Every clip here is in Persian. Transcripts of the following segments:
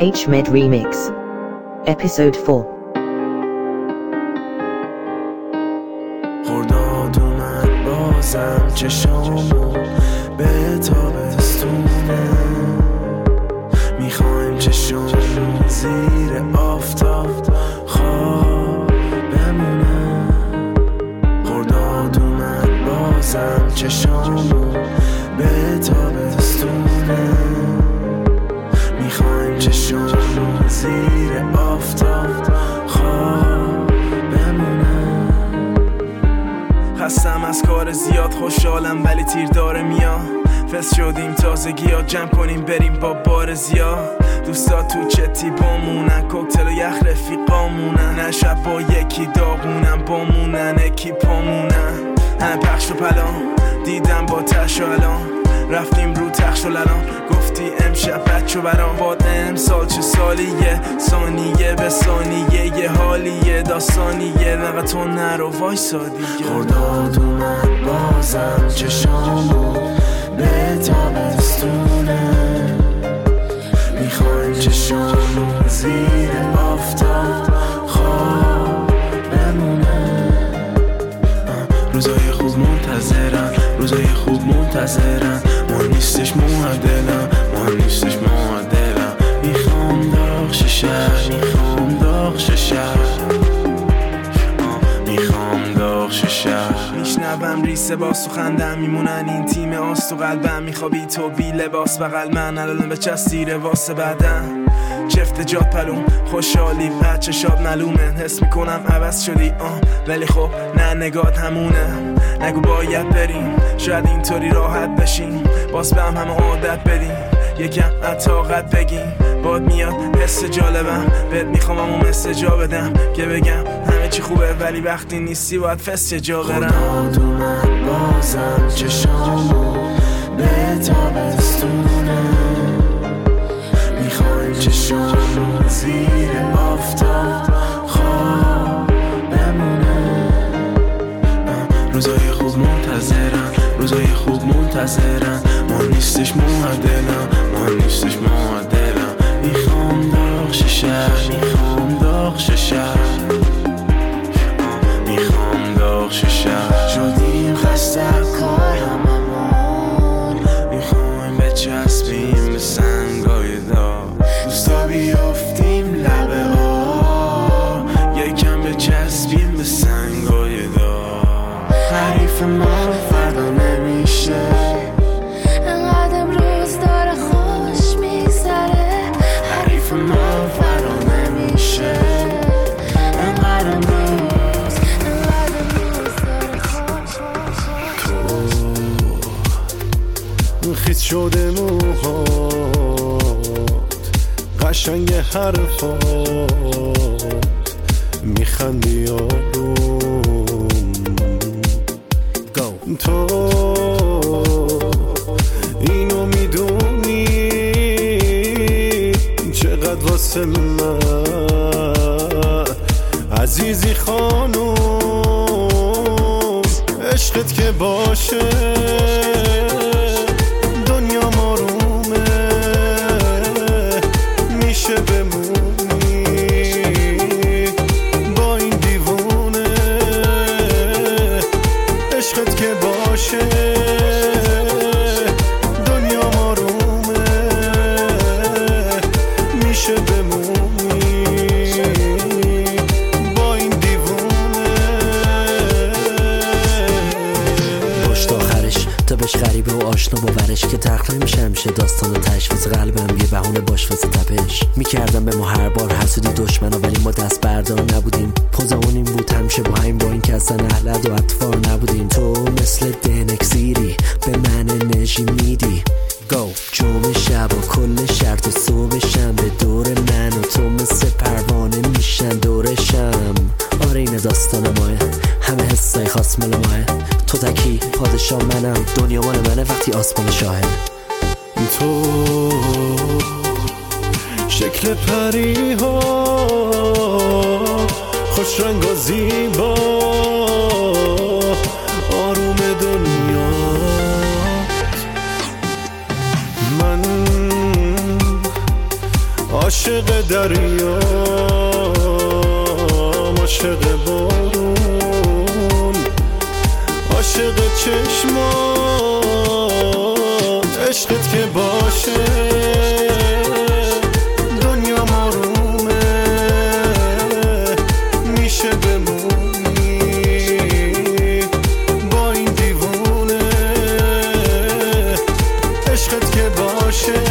HMed Remix Episode 4. خرداد اومد بازم چشامو به تابستونه، میخوایم چشامو زیر آفتاب خواب بمونه. خرداد اومد بازم چشامو به تابستونه، میخوایم چشامو زیر آفتاب خواب بمونه. خستم از کار زیاد، خوشحالم ولی تیر داره میاد. فس شدیم تازگی ها، جمع کنیم بریم با بار زیاد. دوستا تو چتی بامونن، کوکتل و یخ رفیقامونن. نه شب با یکی داغونن، بامونن اکی پامونن. همه پخش و پلان دیدم با تش و الان، رفتیم رو تخش و للان. گفتی امشب بچو برام، باد امسال چه سالیه، ثانیه به ثانیه یه حالیه، داستانیه. نقد تو نرو وایسا دیگه. خرداد اومد بازم چشامو به تابستونه، میخوایم چشامو زیر آفتاب خواب بمونه. روزای خوب منتظرم، روزای خوب منتظرم. ما نیستش معدلم، ما نیستش معدلم. میخوام داغ ششر، میخوام داغ ششر، میخوام داغ ششر. میشنوم ریسه با سخندم، میمونن این تیم آس تو قلبم. میخوابی تو بی لباس بغل من، الان به چستیره واسه بدن. چفت جات پلوم خوشحالی بچه شاد نلومه. حس میکنم عوض شدی ولی خب نه نگات همونه. نگو باید بریم، شاید اینطوری راحت بشیم. باز به همه عادت بدیم، یکم طاقت بگیم. باد میاد حس جالبم، بهت میخوام همون مثل جا بدم که بگم همه چی خوبه، ولی وقتی نیستی باید فس جا برم. خرداد اومد بازم چشامو به تابستونه، میخوایم چشامو زیر آفتاب خواب بمونه. روزای خوب منتظرم، روزای خوب منتظرم. ما نیستش معدلم، ما نیستش معدلم. میخوام داغ ششر، میخوام داغ ششر، میخوام داغ ششر. شدیم خسته کار هممون، میخوایم بچسبیم به سنگای داغ. دوستا بیافتیم لبه ها، یکم بچسبیم به سنگای داغ. حریف ما فردا نمیشه، انقدر امروز داره خوش میگذره. حریف ما فردا نمیشه، انقدر امروز داره خوش. تو خیس شده موهات، قشنگ حرفات، میخندی آروم. تو اینو میدونی چقدر واسه من عزیزی خانوم. عشقت که باشه دنیا آرومه، میشه بمونی با این دیوونه. عشقت که باشه دنیا آرومه، میشه بمونی با این دیوونه. پشت آخرش تا بهش غریبه و آشنا باورش که تخت نمیشه همیشه داستان و تشویز قلبم یه بهونه باش واسه تپش. میکردم به ما هر بار حسودی دشمنا، ولی ما دست بردار نبودیم. پوزمون این بود همیشه با همین، با این که اصلا اهلد و اطفار نبودیم. تو مثل دنکسیری به من انرژی میدی. گو جمعه شب و کل شرط و صبح شنبه دور من و تو مثل پروانه میشن دورشم. آره این داستان ماه، همه حسای خاص مال ماه. تو تکی پادشاه منم، دنیا مال منه وقتی آسمان شاهد. تو شکل پری ها خوش رنگ و زیبا، آروم دنیا. من عاشق دریا عاشق بارون عاشق چشمان عشقت که باشه دنیا مارومه میشه بمونی با این دیوونه عشقت که باشه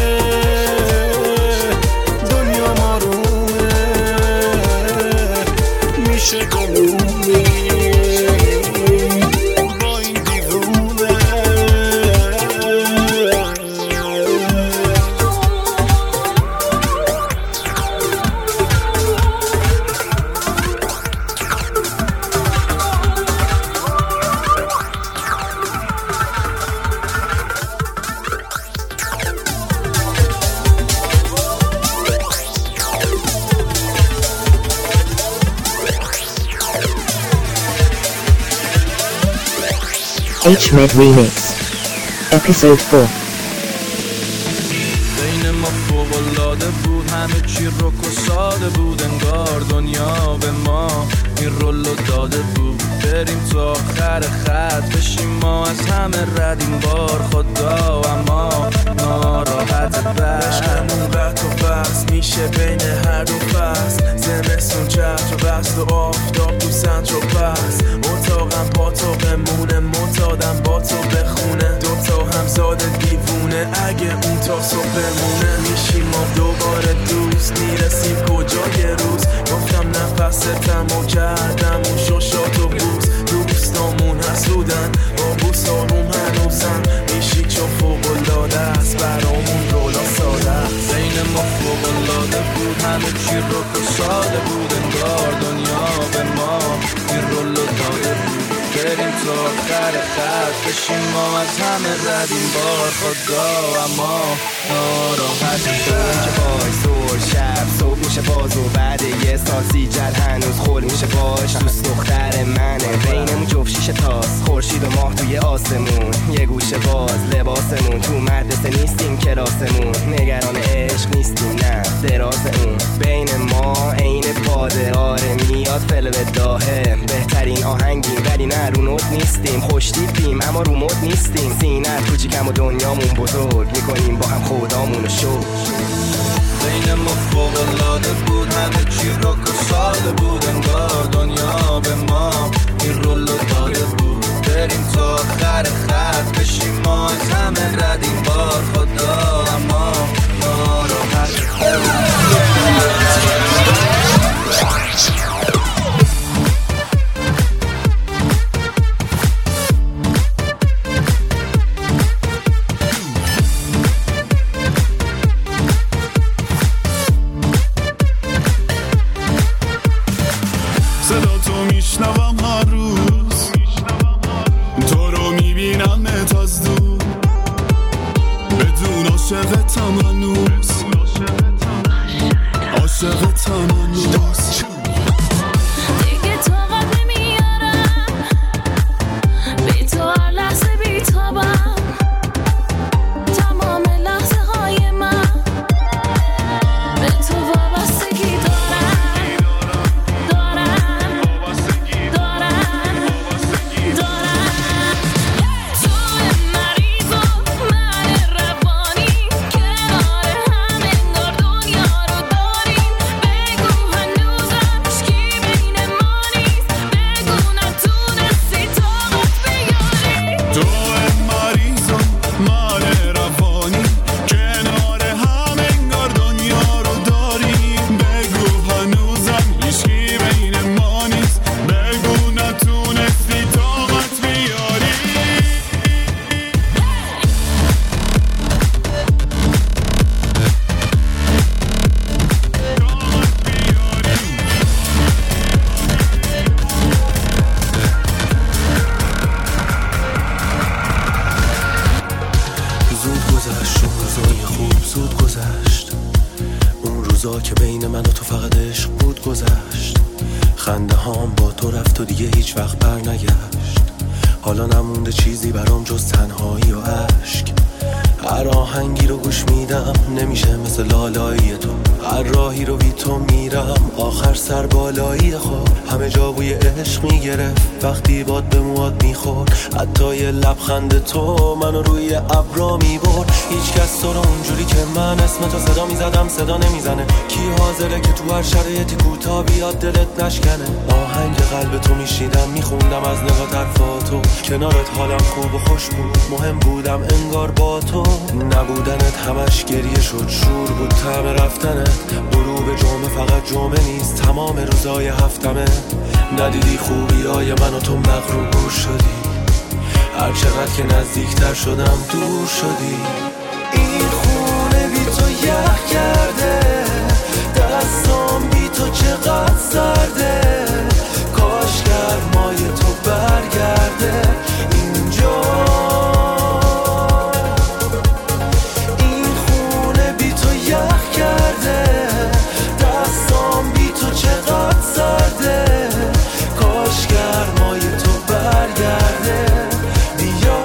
دنیا مارومه میشه بمونی با این دیوونه HMed Remix Episode 4 بین ما فوق‌العاده بود، همه چی رک و ساده بود، انگار دنیا به ما این رولو داده بود. بریم تا آخر خط بشیم ما از همه رد این بار خدا، اما ناراحت عشقمون رد و بس میشه بین هر دو فصل، زمستون چتر و بست و آفتاب تو سنتر و پس. اتاقم با تو بمونه، معتادم با تو بخونه، دوتا همزاد دیوونه اگه اون تا صبح بمونه. میشیم ما دوباره دوست، میرسیم کجا یه روز. گفتم نفستم و کردم اون شوشات و بوز، دوستامون حسودن با بوس آروم هنوزن. میشی چو فوق‌العاده است برامون رولا ساده است. بین ما فوق‌العاده بود، همه چی رک و ساده بود، انگار دنیا به ما این رولو داده بود. بریم تا آخر خط بشیم ما از همه رد این بار خدا، اما ناراحت اینجا باش زور شب صبح میشه باز و بعد یه ساسی جل هنوز خول میشه باش. دوست دختر منه بینمون جفت شیشه تاست، خورشید و ماه توی آسمون، یه گوشه باز لباسمون، تو مدرسه نیستیم کلاسمون، نگران عشق نیستیم نه دراز اون. بین ما عین باده آره میاد فلو داهه، بهترین آهنگیم ولی نه رو نوت نیستیم، خوشتیپیم اما رو مد نیستیم، سینت کوچیکم و دنیامون بزرگ، میکنیم با هم خدامون رو شکر. بین ما فوق‌العاده بود، همه چی رک و ساده بود، انگار دنیا به ما این رولو داده بود. بریم تا آخر خط بشیم ما از همه رد این بار خدا، اما ناراحت صدا تو میشنوم هر روز، تو رو میبینمت از دور، بدون عاشقتم هنوز، عاشقتم هنوز. دیگه طاقت نمیارم، بی تو هر لحظه بی‌تابم، تمام لحظه های من به تو وابستگی دارم. تو مریض و من روانی، کنار هم انگار دنیا رو داریم. بگو هنوزم هیچکی بین ما نیست، بگو نتونستی طاقت بیاری. تو مریضم من روانی، کنار هم انگار دنیا رو داریم. بگو هنوزم هیچکی بین ما نیست، بگو نتونستی طاقت بیاری. زود گذشت اون روزای خوب، زود گذشت اون روزا که بین من و تو فقط عشق بود گذشت. خنده هام با تو رفت و دیگه هیچ وقت بر نگشت. حالا نمونده چیزی برام جز تنهایی و عشق. هر آهنگی رو گوش میدم نمیشه مثل لالایی تو. هر راهی رو بی تو میرم آخر سر بالایی خور. همه جا بوی عشق میگرفت وقتی باد به مواد میخورد. حتی یه لبخند تو منو روی ابرا میبرد. هیچ کس تو رو اونجوری که من اسم تو صدا میزدم صدا نمیزنه. کی حاضره که تو هر شرایطی کوتاه بیاد دلت نشکنه. آهنگ قلب تو میشیدم میخوندم از نگاه طرفاتو. کنارت حالم خوب و خوش بود مهم بودم انگار با تو. نبودنت همش گریه شد شور بود طعم رفتنت. غروب جمعه فقط جمعه نیست تمام روزای هفتمه. ندیدی خوبیای من و تو مغرور شدی. هر چقدر که نزدیکتر شدم دور شدی. این خونه بی تو یخ کرده. دستام بی تو چقدر سرده. کاش گرمای تو برگرده اینجا. این خونه بی تو یخ کرده. دستام بی تو چقدر سرده. کاش گرمای تو برگرده بیا.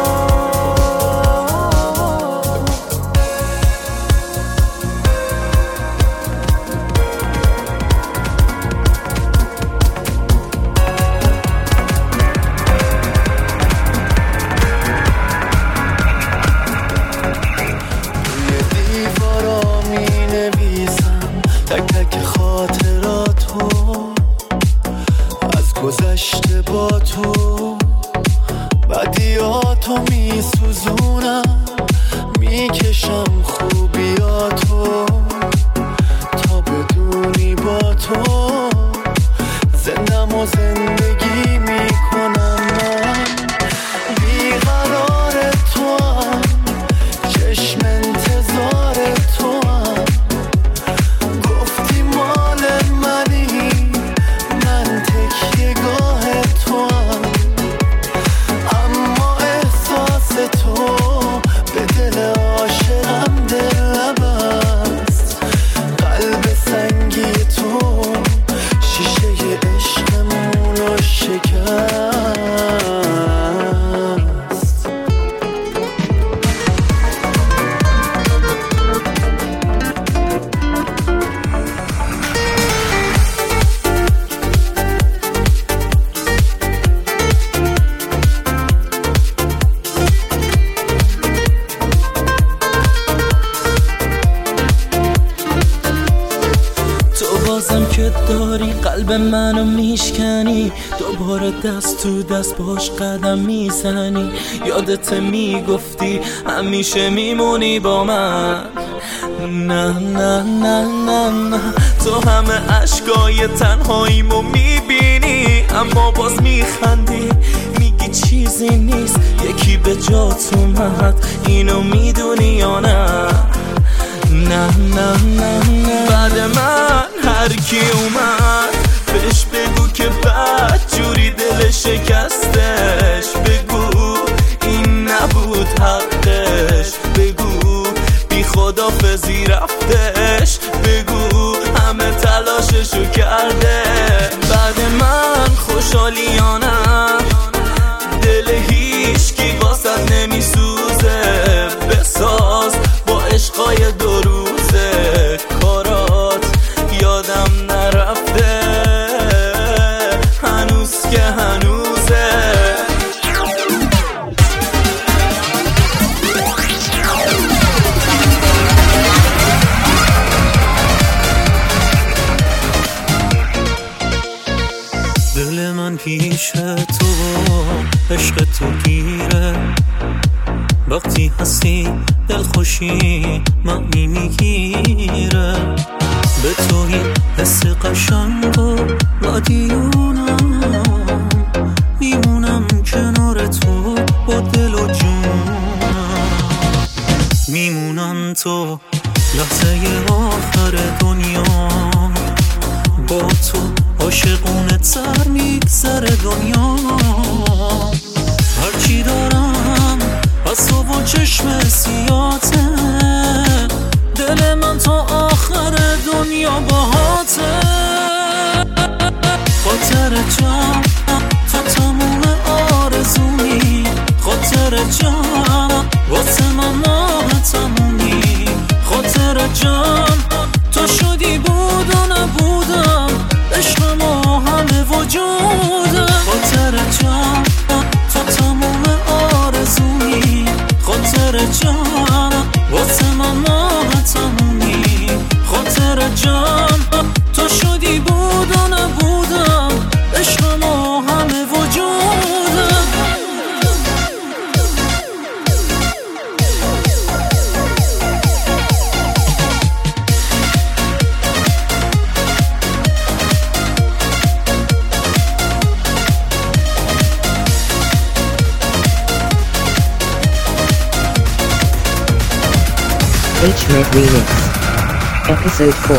گذشته با تو بدیاتو میسوزونم. میکشم خوبیاتو تا بدونی با تو زندم و زندگی میکنم. من بیقرار تو هم چشم انتظار تو هم. گفتی مال منی من تکیه گاه تو هم. اما احساس تو به دل عاشقم دل نبست. قلب سنگی تو شیشه عشقمون رو شکست. بازم که داری قلب منو میشکنی. دوباره دست تو دست باش قدم میزنی. یادت میگفتی همیشه میمونی با من. نه نه نه نه نه. تو همه عشقای تنهاییمو میبینی اما باز میخندی. میگی چیزی نیست یکی به جات اومد. اینو میدونی یا نه؟ نه نه نه نه. بعد من هر کی اومد بهش بگو که بد جوری دل شکستش. بگو این نبود حقش. بگو بی خدافظی رفتش. بگو همه تلاششو کرده. بعد من خوشحالیانم دل هیچکی واسد نمیسوزه. بساز با عشقای دو روزه. کارات یادم نرفته هنوز که هنوزه. دل من پیش تو عشق تو گیره. وقتی هستی دل خوشی معنی میگیره. به توی حس قشنگ و مدیونم. میمونم کنار تو با دل و جونم. میمونم تو لحظه آخر دنیا. با تو عاشقونه تر میگذره دنیا. هرچی دارم از تو با چشم سیاته. دل من تا آخر دنیا باهاته. خاطر جان تو تموم آرزومی. خاطر جان واسه من HMED Remix Episode 4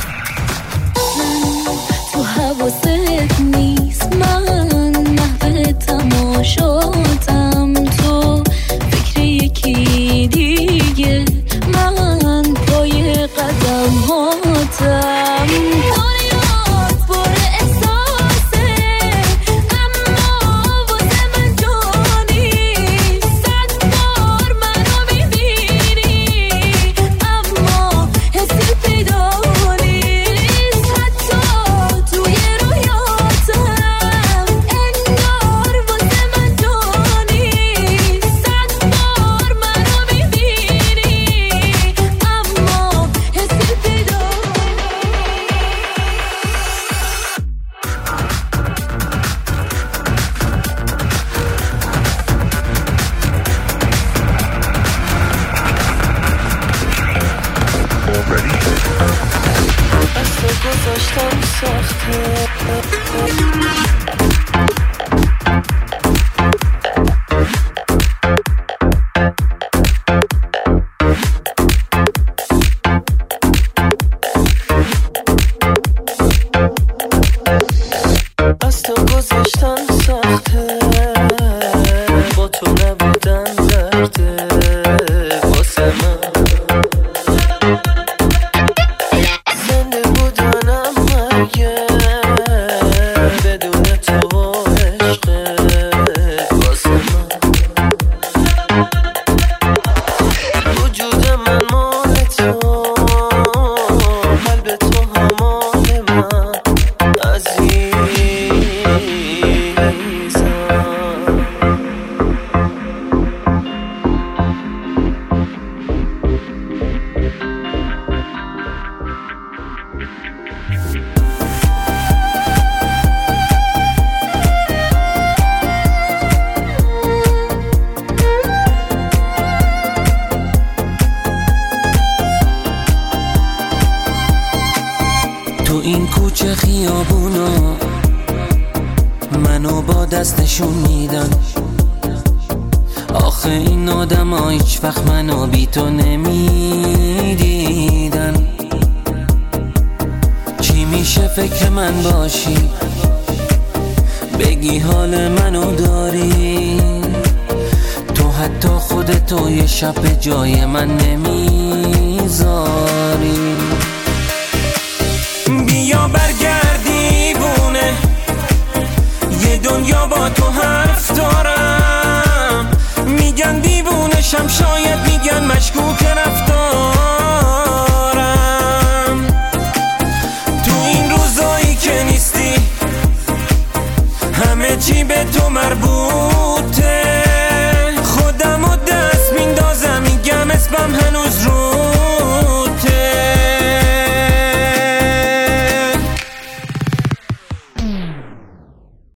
تو حواست نیست من محو تماشاتم تو فکر یکی دیگه من پای قدم هاتم دنیات پر احساسه اما واسه من جانی صد بار منو میبینی اما حسی پیدا نیست حتی توی رویاتم انگار واسه من جانی صد بار منو میبینی اما حسی پیدا گذاشتم سخته از تو گذاشتن سخته با تو نبودن درده واسه من زنده بودنم مگه بدون تو عشقت واسه من وجود من مال تو قلب تو همال من عزیزم تو این کوچه خیابونا منو با دستشون میدن آخه این آدم ها هیچ وقت منو بی تو نمیدیدن چی میشه فکر من باشی بگی حال منو داری تو حتی خودتو یه شب به جای من نمیذاری بیا برگرد دیوونه یه دنیا با تو حرف دارم میگن دیوونشم شاید میگن مشکوک رفتارم تو این روزایی که نیستی همه چی به تو مربوطه